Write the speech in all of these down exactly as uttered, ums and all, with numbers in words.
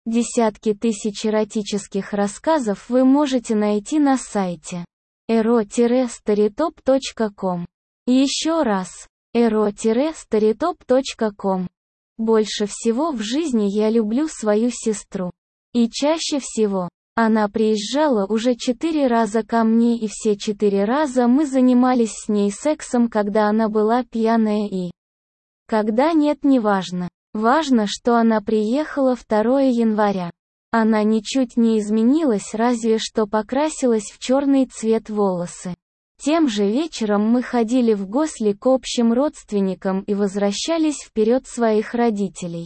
Десятки тысяч эротических рассказов вы можете найти на сайте эро старитоп точка ком. Еще раз, эро старитоп точка ком. Больше всего в жизни я люблю свою сестру. И чаще всего, она приезжала уже четыре раза ко мне, и все четыре раза мы занимались с ней сексом, когда она была пьяная и когда нет, неважно. Важно, что она приехала второго января. Она ничуть не изменилась, разве что покрасилась в черный цвет волосы. Тем же вечером мы ходили в гости к общим родственникам и возвращались вперед своих родителей.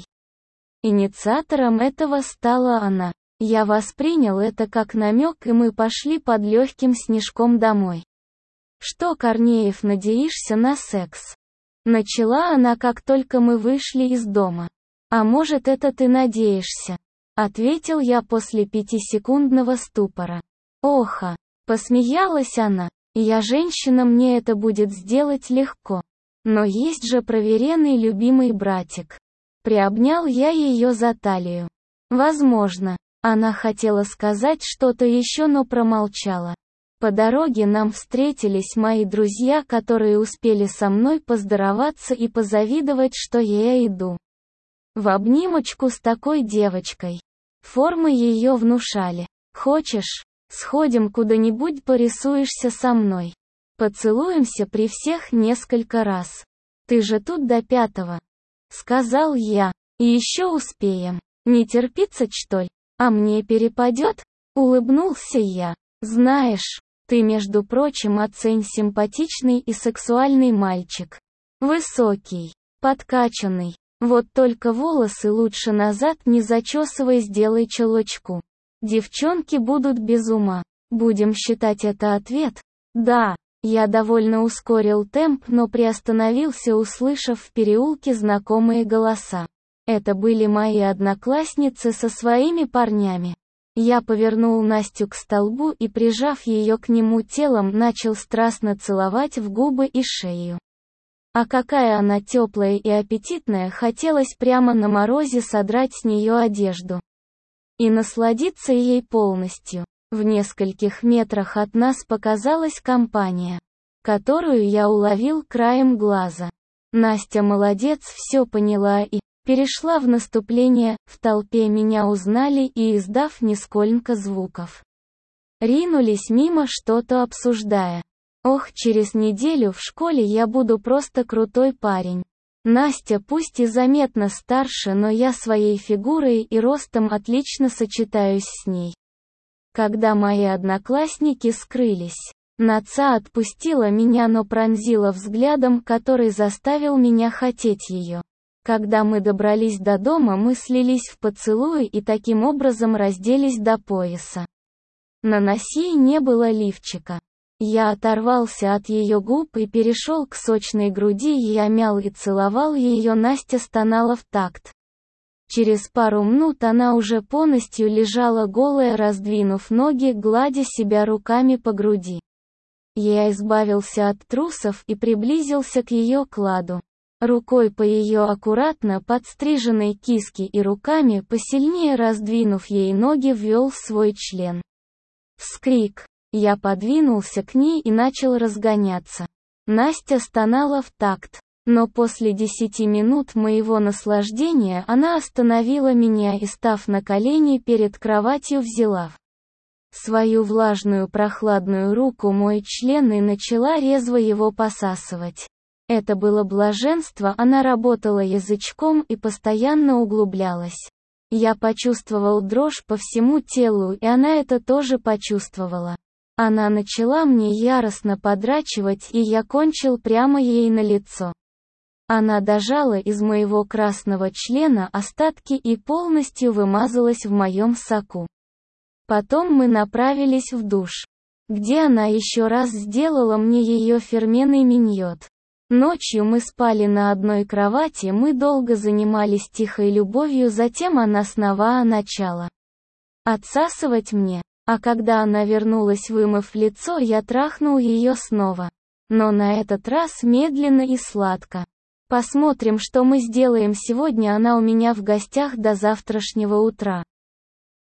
Инициатором этого стала она. Я воспринял это как намек, и мы пошли под легким снежком домой. «Что, Корнеев, надеешься на секс?» Начала она, как только мы вышли из дома. «А может, это ты надеешься?» Ответил я после пятисекундного ступора. «Оха!» Посмеялась она. «Я женщина, мне это будет сделать легко. Но есть же проверенный любимый братик». Приобнял я ее за талию. «Возможно». Она хотела сказать что-то еще, но промолчала. По дороге нам встретились мои друзья, которые успели со мной поздороваться и позавидовать, что я иду в обнимочку с такой девочкой. Формы ее внушали. «Хочешь, сходим куда-нибудь, порисуешься со мной? Поцелуемся при всех несколько раз. Ты же тут до пятого», — сказал я. «И еще успеем. Не терпится, что ли? А мне перепадет?» — улыбнулся я. «Знаешь, ты, между прочим, оцень, симпатичный и сексуальный мальчик. Высокий, подкачанный. Вот только волосы лучше назад не зачесывай, сделай челочку. Девчонки будут без ума. Будем считать это ответ?» «Да». Я довольно ускорил темп, но приостановился, услышав в переулке знакомые голоса. Это были мои одноклассницы со своими парнями. Я повернул Настю к столбу и, прижав ее к нему телом, начал страстно целовать в губы и шею. А какая она теплая и аппетитная, хотелось прямо на морозе содрать с нее одежду и насладиться ей полностью. В нескольких метрах от нас показалась компания, которую я уловил краем глаза. Настя молодец, все поняла и перешла в наступление. В толпе меня узнали и, издав нисколько звуков, ринулись мимо, что-то обсуждая. Ох, через неделю в школе я буду просто крутой парень. Настя пусть и заметно старше, но я своей фигурой и ростом отлично сочетаюсь с ней. Когда мои одноклассники скрылись, Наца отпустила меня, но пронзила взглядом, который заставил меня хотеть ее. Когда мы добрались до дома, мы слились в поцелуи и таким образом разделись до пояса. На Наси не было лифчика. Я оторвался от ее губ и перешел к сочной груди, и я мял и целовал ее. Настя стонала в такт. Через пару минут она уже полностью лежала голая, раздвинув ноги, гладя себя руками по груди. Я избавился от трусов и приблизился к ее кладу. Рукой по ее аккуратно подстриженной киске и руками, посильнее раздвинув ей ноги, ввел в свой член. Вскрик. Я подвинулся к ней и начал разгоняться. Настя стонала в такт. Но после десяти минут моего наслаждения она остановила меня и, став на колени перед кроватью, взяла в свою влажную прохладную руку мой член и начала резво его посасывать. Это было блаженство, она работала язычком и постоянно углублялась. Я почувствовал дрожь по всему телу, и она это тоже почувствовала. Она начала мне яростно подрачивать, и я кончил прямо ей на лицо. Она дожала из моего красного члена остатки и полностью вымазалась в моем соку. Потом мы направились в душ, где она еще раз сделала мне ее фирменный миньот. Ночью мы спали на одной кровати, мы долго занимались тихой любовью, затем она снова начала отсасывать мне. А когда она вернулась, вымыв лицо, я трахнул ее снова. Но на этот раз медленно и сладко. Посмотрим, что мы сделаем сегодня. Она у меня в гостях до завтрашнего утра.